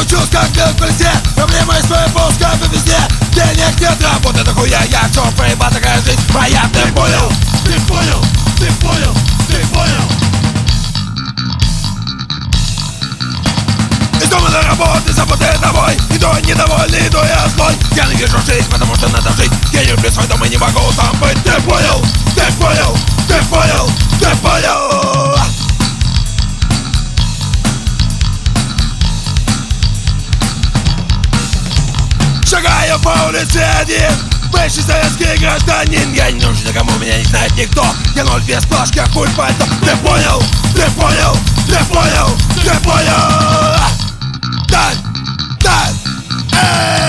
Кручусь как белый в колесе, проблемы свои пускаю по везде. Денег нет, работы дохуя, я все проебал, такая жизнь моя. Ты понял? Ты понял? Ты понял? Ты понял? Из дома на работу, заботы домой. Иду недовольный, иду я злой. Я ненавижу жизнь, потому что надо жить. Я не люблю свой дом и не могу там быть. Ты понял? Ты понял? Ты понял? Ты понял? Шагаю по улице один, бывший советский гражданин. Я не нужен никому, меня не знает никто. Я ноль без плашки, хуй пальто. Ты понял? Ты понял? Ты понял? Ты понял? Дай! Дай! Эй!